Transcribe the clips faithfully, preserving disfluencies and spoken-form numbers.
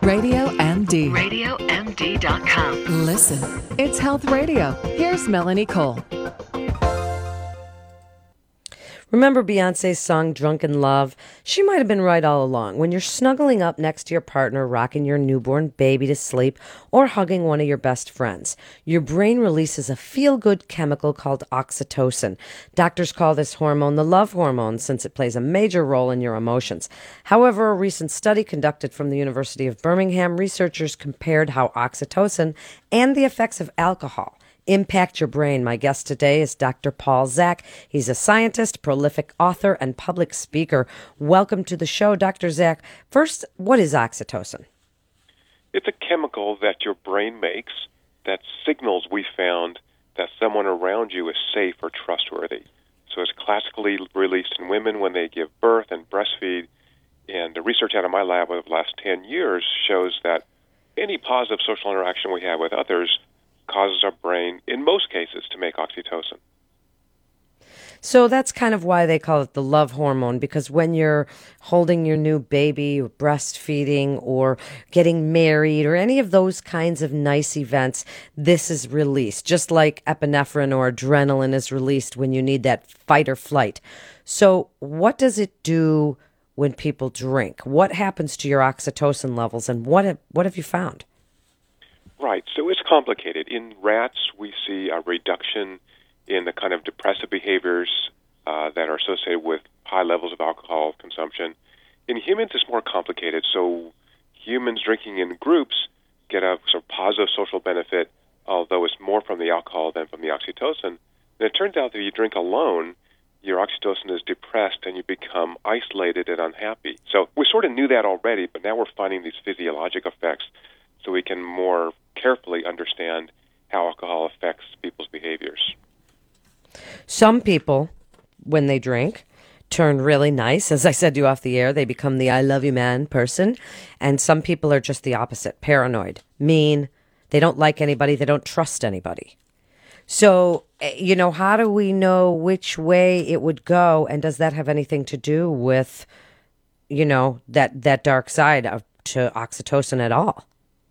Radio M D. radio m d dot com. Listen, it's Health Radio. Here's Melanie Cole. Remember Beyonce's song Drunken Love? She might have been right all along. When you're snuggling up next to your partner, rocking your newborn baby to sleep, or hugging one of your best friends, your brain releases a feel-good chemical called oxytocin. Doctors call this hormone the love hormone since it plays a major role in your emotions. However, a recent study conducted from the University of Birmingham, researchers compared how oxytocin and the effects of alcohol impact your brain. My guest today is Doctor Paul Zak. He's a scientist, prolific author, and public speaker. Welcome to the show, Doctor Zak. First, what is oxytocin? It's a chemical that your brain makes that signals we found that someone around you is safe or trustworthy. So it's classically released in women when they give birth and breastfeed. And the research out of my lab over the last ten years shows that any positive social interaction we have with others causes our brain, in most cases, to make oxytocin. So that's kind of why they call it the love hormone, because when you're holding your new baby or breastfeeding or getting married or any of those kinds of nice events, this is released, just like epinephrine or adrenaline is released when you need that fight or flight. So what does it do when people drink? What happens to your oxytocin levels, and what have, what have you found? Right, so it's complicated. In rats, we see a reduction in the kind of depressive behaviors uh, that are associated with high levels of alcohol consumption. In humans, it's more complicated. So humans drinking in groups get a sort of positive social benefit, although it's more from the alcohol than from the oxytocin. And it turns out that if you drink alone, your oxytocin is depressed and you become isolated and unhappy. So we sort of knew that already, but now we're finding these physiologic effects so we can more carefully understand how alcohol affects people's behaviors. Some people, when they drink, turn really nice. As I said to you off the air, they become the I love you man person. And some people are just the opposite, paranoid, mean. They don't like anybody. They don't trust anybody. So, you know, how do we know which way it would go? And does that have anything to do with, you know, that, that dark side of to oxytocin at all?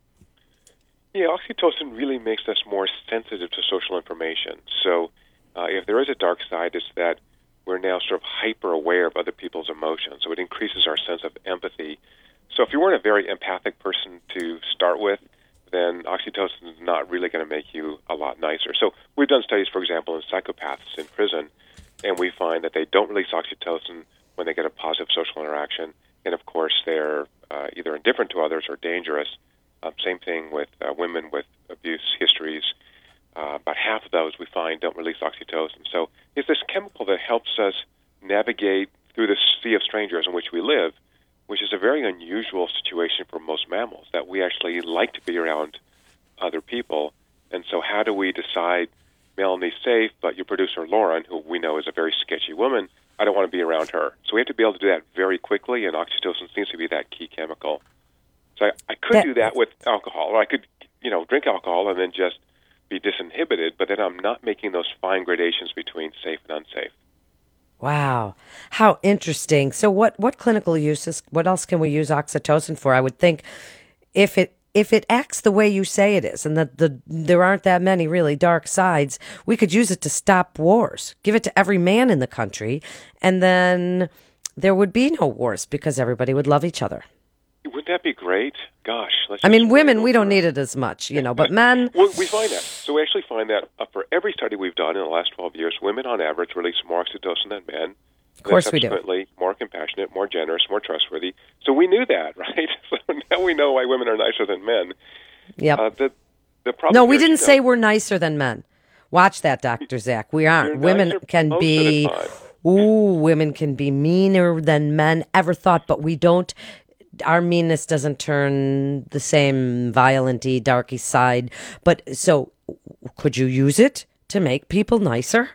Yeah, oxytocin really makes us more sensitive to social information. So uh, if there is a dark side, it's that we're now sort of hyper-aware of other people's emotions. So it increases our sense of empathy. So if you weren't a very empathic person to start with, then oxytocin is not really going to make you a lot nicer. So we've done studies, for example, in psychopaths in prison, and we find that they don't release oxytocin when they get a positive social interaction. And, of course, they're uh, either indifferent to others or dangerous. Uh, same thing with uh, women with abuse histories. Uh, about half of those we find don't release oxytocin. So it's this chemical that helps us navigate through the sea of strangers in which we live, which is a very unusual situation for most mammals, that we actually like to be around other people. And so how do we decide Melanie's safe, but your producer Lauren, who we know is a very sketchy woman, I don't want to be around her. So we have to be able to do that very quickly, and oxytocin seems to be that key chemical. So I, I could that, do that with alcohol, or I could, you know, drink alcohol and then just be disinhibited, but then I'm not making those fine gradations between safe and unsafe. Wow. How interesting. So what, what clinical uses, what else can we use oxytocin for? I would think if it if it acts the way you say it is, and that the there aren't that many really dark sides, we could use it to stop wars. Give it to every man in the country, and then there would be no wars because everybody would love each other. Wouldn't that be great? Gosh. Let's I mean, women, we don't for... need it as much, you know, but men... well, we find that. So we actually find that uh, for every study we've done in the last twelve years, women on average release more oxytocin than men. Of course we do. Subsequently, more compassionate, more generous, more trustworthy. So we knew that, right? So now we know why women are nicer than men. Yep. Uh, the, the problem no, we here didn't is, say you know, we're nicer than men. Watch that, Doctor Zak. We aren't. You're Women nicer can most be... of the time. Ooh, women can be meaner than men ever thought, but we don't... Our meanness doesn't turn the same violent-y, darky side. But so, could you use it to make people nicer?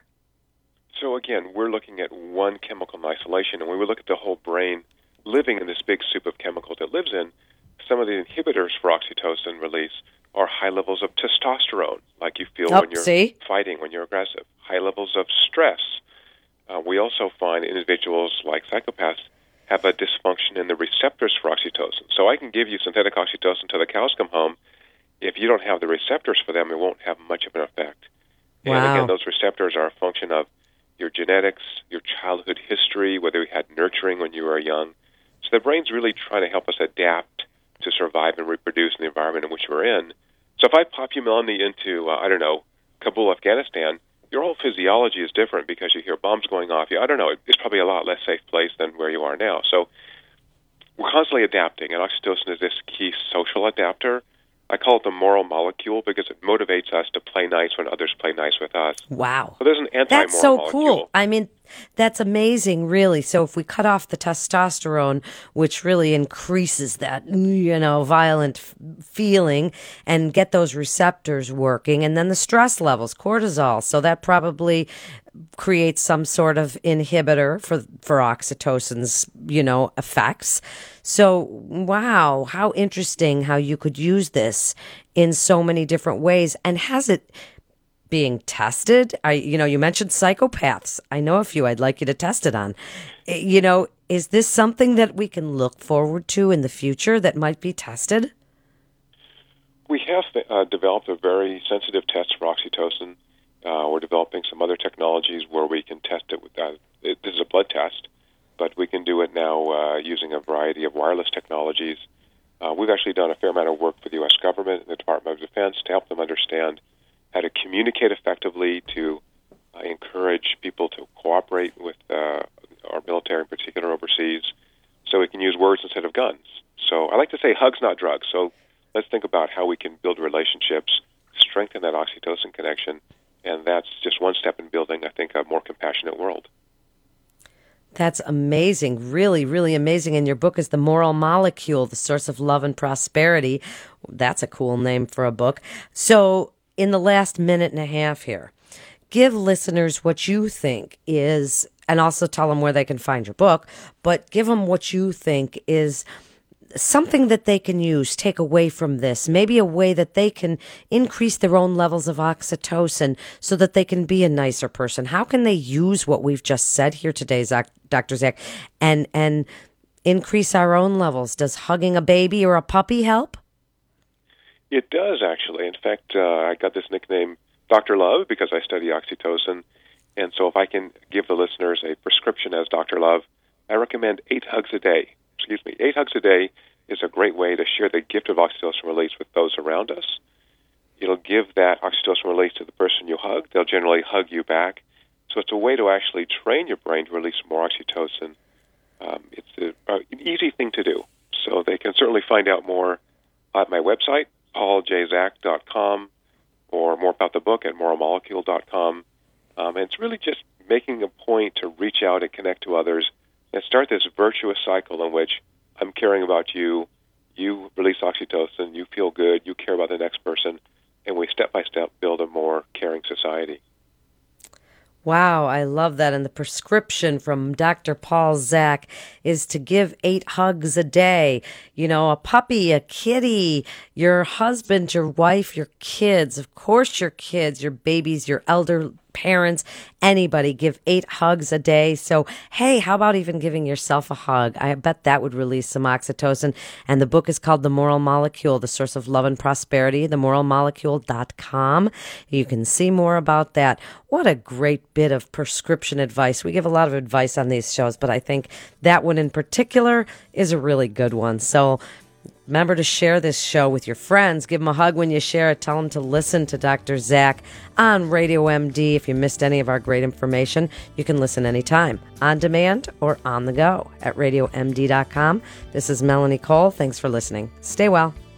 So again, we're looking at one chemical in isolation, and when we look at the whole brain living in this big soup of chemicals it lives in, some of the inhibitors for oxytocin release are high levels of testosterone, like you feel oh, when you're see? fighting, when you're aggressive. High levels of stress. Uh, we also find individuals like psychopaths have a dysfunction in the receptors for oxytocin. So I can give you synthetic oxytocin till the cows come home. If you don't have the receptors for them, it won't have much of an effect. Wow. And again, those receptors are a function of your genetics, your childhood history, whether you had nurturing when you were young. So the brain's really trying to help us adapt to survive and reproduce in the environment in which we're in. So if I pop you, Melanie, into, uh, I don't know, Kabul, Afghanistan, your whole physiology is different because you hear bombs going off. I don't know, it's probably a lot less safe place than where you are now. So we're constantly adapting, and oxytocin is this key social adapter. I call it the moral molecule because it motivates us to play nice when others play nice with us. Wow. So there's an anti-moral That's so molecule. cool. I mean, that's amazing, really. So if we cut off the testosterone, which really increases that, you know, violent f- feeling, and get those receptors working, and then the stress levels, cortisol, so that probably creates some sort of inhibitor for for oxytocin's, you know, effects. So, wow, how interesting how you could use this in so many different ways. And has it being tested? I, you know, you mentioned psychopaths. I know a few I'd like you to test it on. Eh, You know, is this something that we can look forward to in the future that might be tested? We have uh, developed a very sensitive test for oxytocin. Uh, we're developing some other technologies where we can test it with that. It, this is a blood test, but we can do it now uh, using a variety of wireless technologies. Uh, we've actually done a fair amount of work for the U S government and the Department of Defense to help them understand how to communicate effectively, to uh, encourage people to cooperate with uh, our military in particular overseas, so we can use words instead of guns. So I like to say hugs, not drugs. So let's think about how we can build relationships, strengthen that oxytocin connection, and that's just one step in building, I think, a more compassionate world. That's amazing. Really, really amazing. And your book is The Moral Molecule, The Source of Love and Prosperity. That's a cool name for a book. So in the last minute and a half here, give listeners what you think is, and also tell them where they can find your book, but give them what you think is something that they can use, take away from this, maybe a way that they can increase their own levels of oxytocin so that they can be a nicer person. How can they use what we've just said here today, Zach, Doctor Zach, and and increase our own levels? Does hugging a baby or a puppy help? It does, actually. In fact, uh, I got this nickname Doctor Love because I study oxytocin. And so if I can give the listeners a prescription as Doctor Love, I recommend eight hugs a day. Excuse me, eight hugs a day is a great way to share the gift of oxytocin release with those around us. It'll give that oxytocin release to the person you hug. They'll generally hug you back. So it's a way to actually train your brain to release more oxytocin. Um, it's a, uh, an easy thing to do. So they can certainly find out more at my website, paul j zak dot com, or more about the book at moral molecule dot com. Um, and it's really just making a point to reach out and connect to others and start this virtuous cycle in which I'm caring about you, you release oxytocin, you feel good, you care about the next person, and we step by step build a more caring society. Wow, I love that. And the prescription from Doctor Paul Zak is to give eight hugs a day. You know, a puppy, a kitty, your husband, your wife, your kids, of course your kids, your babies, your elder parents, anybody, give eight hugs a day. So, hey, how about even giving yourself a hug? I bet that would release some oxytocin. And the book is called The Moral Molecule, The Source of Love and Prosperity, the moral molecule dot com. You can see more about that. What a great bit of prescription advice. We give a lot of advice on these shows, but I think that one in particular is a really good one. So remember to share this show with your friends. Give them a hug when you share it. Tell them to listen to Doctor Zak on Radio M D. If you missed any of our great information, you can listen anytime, on demand or on the go at radio m d dot com. This is Melanie Cole. Thanks for listening. Stay well.